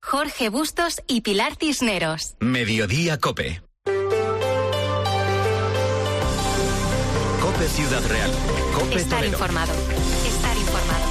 Jorge Bustos y Pilar Cisneros. Mediodía Cope. Cope Ciudad Real. Cope Estar Toledo. informado. Estar informado.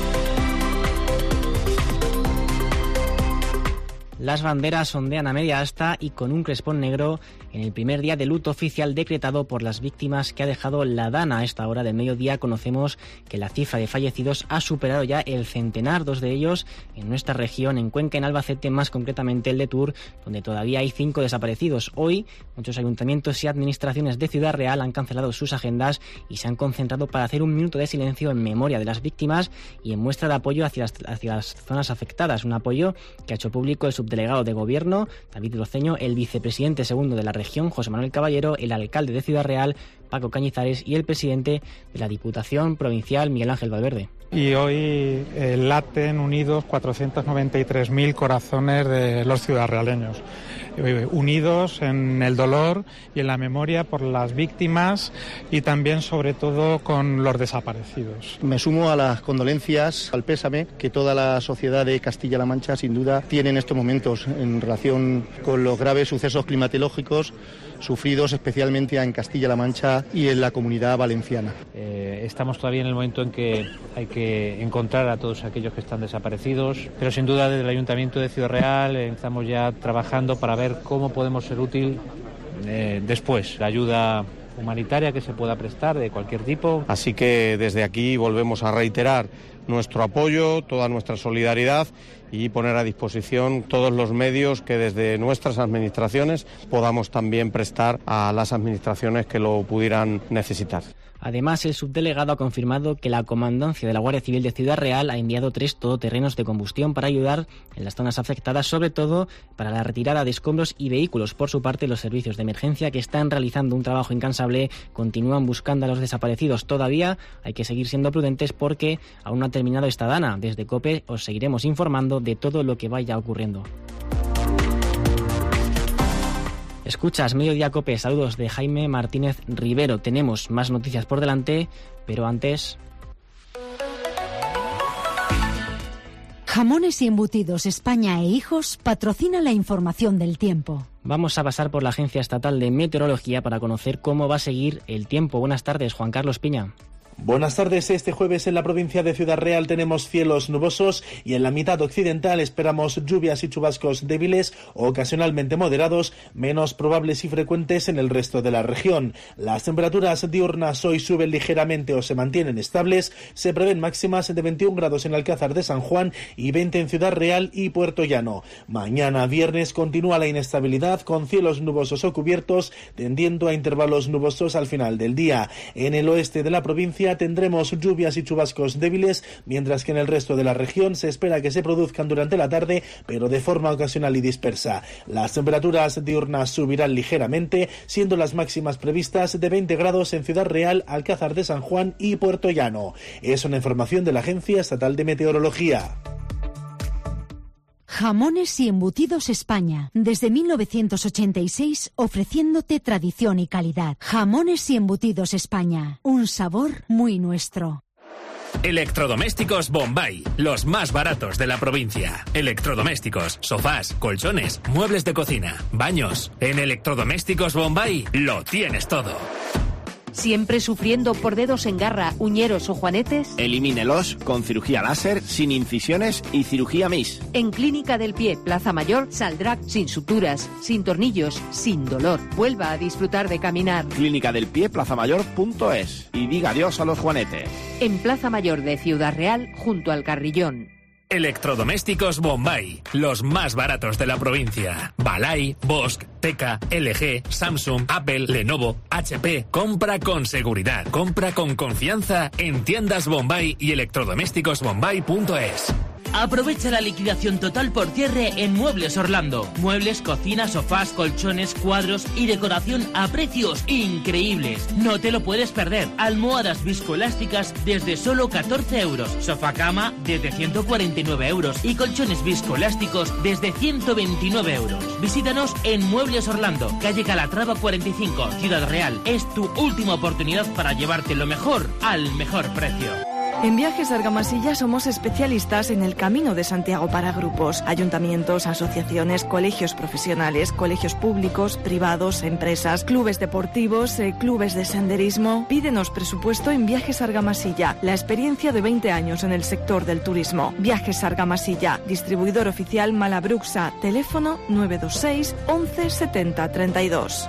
Las banderas ondean a media asta y con un crespón negro en el primer día de luto oficial decretado por las víctimas que ha dejado la Dana. A esta hora del mediodía conocemos que la cifra de fallecidos ha superado ya el centenar, 2 de ellos en nuestra región, en Cuenca, en Albacete, más concretamente el de Tur, donde todavía hay 5 desaparecidos. Hoy, muchos ayuntamientos y administraciones de Ciudad Real han cancelado sus agendas y se han concentrado para hacer un minuto de silencio en memoria de las víctimas y en muestra de apoyo hacia las zonas afectadas. Un apoyo que ha hecho público el subdelegado de Gobierno, David Roceño, el vicepresidente segundo de la región, José Manuel Caballero, el alcalde de Ciudad Real, Paco Cañizares, y el presidente de la Diputación Provincial, Miguel Ángel Valverde. Y hoy laten unidos 493.000 corazones de los ciudadraleños, unidos en el dolor y en la memoria por las víctimas y también, sobre todo, con los desaparecidos. Me sumo a las condolencias, al pésame que toda la sociedad de Castilla-La Mancha, sin duda, tiene en estos momentos en relación con los graves sucesos climatológicos sufridos especialmente en Castilla-La Mancha y en la Comunidad Valenciana. Estamos todavía en el momento en que hay que encontrar a todos aquellos que están desaparecidos, pero sin duda desde el Ayuntamiento de Ciudad Real estamos ya trabajando para ver cómo podemos ser útil después, la ayuda humanitaria que se pueda prestar de cualquier tipo. Así que desde aquí volvemos a reiterar nuestro apoyo, toda nuestra solidaridad y poner a disposición todos los medios que desde nuestras administraciones podamos también prestar a las administraciones que lo pudieran necesitar. Además, el subdelegado ha confirmado que la Comandancia de la Guardia Civil de Ciudad Real ha enviado 3 todoterrenos de combustión para ayudar en las zonas afectadas, sobre todo para la retirada de escombros y vehículos. Por su parte, los servicios de emergencia, que están realizando un trabajo incansable, continúan buscando a los desaparecidos. Todavía hay que seguir siendo prudentes porque aún no ha terminado esta Dana. Desde COPE os seguiremos informando de todo lo que vaya ocurriendo. Escuchas Mediodía Cope, saludos de Jaime Martínez Rivero. Tenemos más noticias por delante, pero antes... Jamones y Embutidos España e Hijos patrocina la información del tiempo. Vamos a pasar por la Agencia Estatal de Meteorología para conocer cómo va a seguir el tiempo. Buenas tardes, Juan Carlos Piña. Buenas tardes. Este jueves en la provincia de Ciudad Real tenemos cielos nubosos y en la mitad occidental esperamos lluvias y chubascos débiles o ocasionalmente moderados, menos probables y frecuentes en el resto de la región. Las temperaturas diurnas hoy suben ligeramente o se mantienen estables. Se prevén máximas de 21 grados en Alcázar de San Juan y 20 en Ciudad Real y Puerto Llano. Mañana viernes continúa la inestabilidad con cielos nubosos o cubiertos, tendiendo a intervalos nubosos al final del día. En el oeste de la provincia tendremos lluvias y chubascos débiles, mientras que en el resto de la región se espera que se produzcan durante la tarde, pero de forma ocasional y dispersa. Las temperaturas diurnas subirán ligeramente, siendo las máximas previstas de 20 grados en Ciudad Real, Alcázar de San Juan y Puerto Llano. Es una información de la Agencia Estatal de Meteorología. Jamones y Embutidos España, desde 1986 ofreciéndote tradición y calidad. Jamones y Embutidos España, un sabor muy nuestro. Electrodomésticos Bombay, los más baratos de la provincia. Electrodomésticos, sofás, colchones, muebles de cocina, baños. En Electrodomésticos Bombay lo tienes todo. ¿Siempre sufriendo por dedos en garra, uñeros o juanetes? Elimínelos con cirugía láser, sin incisiones y cirugía MIS. En Clínica del Pie, Plaza Mayor, saldrá sin suturas, sin tornillos, sin dolor. Vuelva a disfrutar de caminar. Clínica del Pie, plazamayor.es. Y diga adiós a los juanetes. En Plaza Mayor de Ciudad Real, junto al Carrillón. Electrodomésticos Bombay, los más baratos de la provincia. Balay, Bosch, Teka, LG, Samsung, Apple, Lenovo, HP. Compra con seguridad, compra con confianza en tiendas Bombay y electrodomésticosbombay.es. Aprovecha la liquidación total por cierre en Muebles Orlando. Muebles, cocina, sofás, colchones, cuadros y decoración a precios increíbles. No te lo puedes perder. Almohadas viscoelásticas desde solo 14 euros. Sofá cama desde 149 euros. Y colchones viscoelásticos desde 129 euros. Visítanos en Muebles Orlando, calle Calatrava 45, Ciudad Real. Es tu última oportunidad para llevarte lo mejor al mejor precio. En Viajes Argamasilla somos especialistas en el Camino de Santiago para grupos, ayuntamientos, asociaciones, colegios profesionales, colegios públicos, privados, empresas, clubes deportivos, clubes de senderismo. Pídenos presupuesto en Viajes Argamasilla, la experiencia de 20 años en el sector del turismo. Viajes Argamasilla, distribuidor oficial Malabruxa, teléfono 926 11 70 32.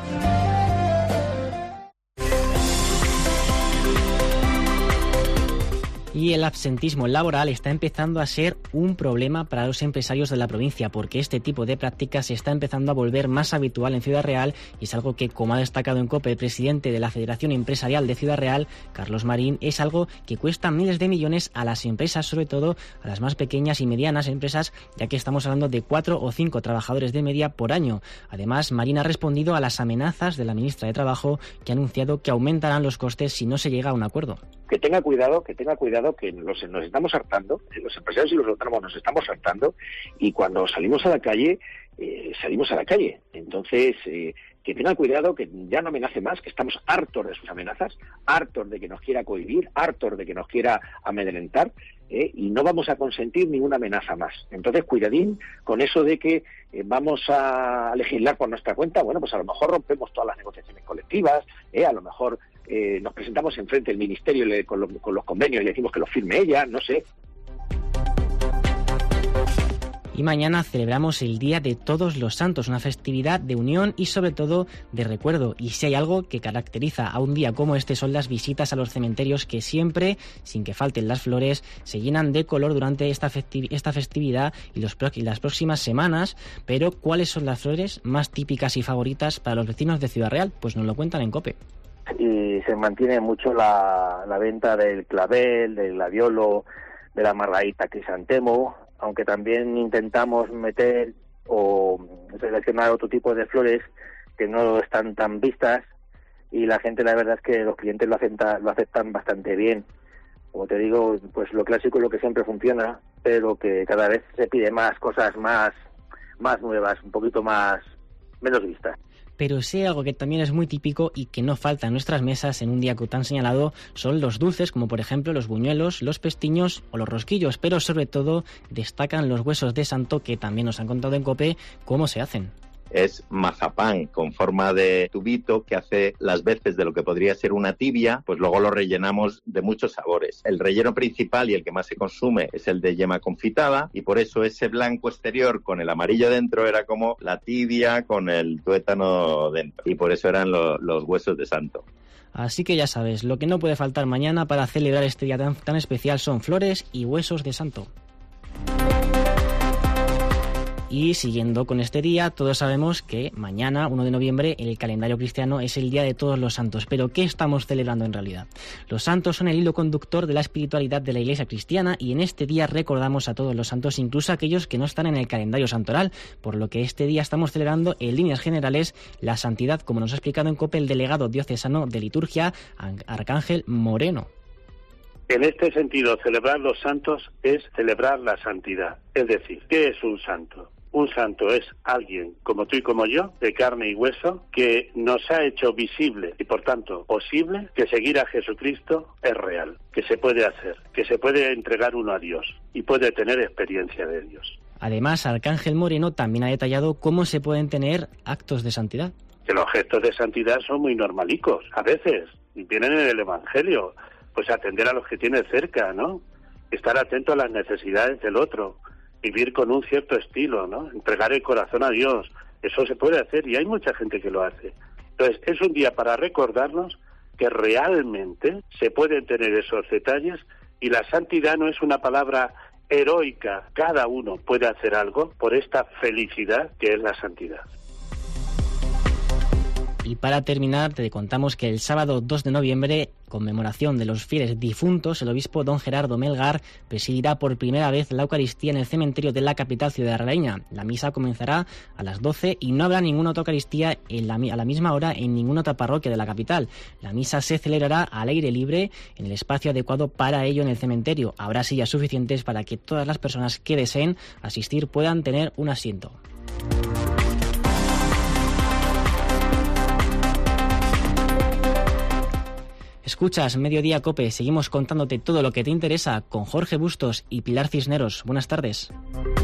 Y el absentismo laboral está empezando a ser un problema para los empresarios de la provincia, porque este tipo de prácticas se está empezando a volver más habitual en Ciudad Real y es algo que, como ha destacado en COPE el presidente de la Federación Empresarial de Ciudad Real, Carlos Marín, es algo que cuesta miles de millones a las empresas, sobre todo a las más pequeñas y medianas empresas, ya que estamos hablando de 4 o 5 trabajadores de media por año. Además, Marín ha respondido a las amenazas de la ministra de Trabajo, que ha anunciado que aumentarán los costes si no se llega a un acuerdo. Que tenga cuidado, que nos estamos hartando, los empresarios y los autónomos nos estamos hartando, y cuando salimos a la calle, salimos a la calle. Entonces, que tenga cuidado, que ya no amenace más, que estamos hartos de sus amenazas, hartos de que nos quiera cohibir, hartos de que nos quiera amedrentar, y no vamos a consentir ninguna amenaza más. Entonces, cuidadín con eso de que vamos a legislar por nuestra cuenta. Bueno, pues a lo mejor rompemos todas las negociaciones colectivas, a lo mejor nos presentamos enfrente del Ministerio con los convenios y decimos que los firme ella, no sé. Y mañana celebramos el Día de Todos los Santos, una festividad de unión y sobre todo de recuerdo. Y si hay algo que caracteriza a un día como este son las visitas a los cementerios, que siempre, sin que falten las flores, se llenan de color durante esta festividad y las próximas semanas. Pero ¿cuáles son las flores más típicas y favoritas para los vecinos de Ciudad Real? Pues nos lo cuentan en COPE. Y se mantiene mucho la venta del clavel, del gladiolo, de la margarita crisantemo, aunque también intentamos meter o seleccionar otro tipo de flores que no están tan vistas, y la gente, la verdad es que los clientes lo aceptan bastante bien. Como te digo, pues lo clásico es lo que siempre funciona, pero que cada vez se pide más cosas más nuevas, un poquito menos vistas. Pero sí, algo que también es muy típico y que no falta en nuestras mesas en un día que tan señalado son los dulces, como por ejemplo los buñuelos, los pestiños o los rosquillos, pero sobre todo destacan los huesos de santo, que también nos han contado en COPE cómo se hacen. Es mazapán con forma de tubito que hace las veces de lo que podría ser una tibia, pues luego lo rellenamos de muchos sabores. El relleno principal y el que más se consume es el de yema confitada, y por eso ese blanco exterior con el amarillo dentro era como la tibia con el tuétano dentro, y por eso eran los huesos de santo. Así que ya sabes, lo que no puede faltar mañana para celebrar este día tan especial son flores y huesos de santo. Y siguiendo con este día, todos sabemos que mañana, 1 de noviembre, en el calendario cristiano es el Día de Todos los Santos. ¿Pero qué estamos celebrando en realidad? Los santos son el hilo conductor de la espiritualidad de la Iglesia cristiana, y en este día recordamos a todos los santos, incluso aquellos que no están en el calendario santoral, por lo que este día estamos celebrando en líneas generales la santidad, como nos ha explicado en COPE el delegado diocesano de liturgia, Arcángel Moreno. En este sentido, celebrar los santos es celebrar la santidad. Es decir, ¿qué es un santo? Un santo es alguien como tú y como yo, de carne y hueso, que nos ha hecho visible y por tanto posible que seguir a Jesucristo es real, que se puede hacer, que se puede entregar uno a Dios y puede tener experiencia de Dios. Además, Arcángel Moreno también ha detallado cómo se pueden tener actos de santidad. Que los gestos de santidad son muy normalicos, a veces, y vienen en el Evangelio, pues atender a los que tienes cerca, ¿no? Estar atento a las necesidades del otro, vivir con un cierto estilo, ¿no? Entregar el corazón a Dios, eso se puede hacer y hay mucha gente que lo hace. Entonces, es un día para recordarnos que realmente se pueden tener esos detalles, y la santidad no es una palabra heroica, cada uno puede hacer algo por esta felicidad que es la santidad. Y para terminar, te contamos que el sábado 2 de noviembre, conmemoración de los fieles difuntos, el obispo don Gerardo Melgar presidirá por primera vez la Eucaristía en el cementerio de la capital ciudadraleña. La misa comenzará a las 12 y no habrá ninguna otra Eucaristía a la misma hora en ninguna otra parroquia de la capital. La misa se celebrará al aire libre, en el espacio adecuado para ello en el cementerio. Habrá sillas suficientes para que todas las personas que deseen asistir puedan tener un asiento. Escuchas Mediodía COPE, seguimos contándote todo lo que te interesa con Jorge Bustos y Pilar Cisneros. Buenas tardes.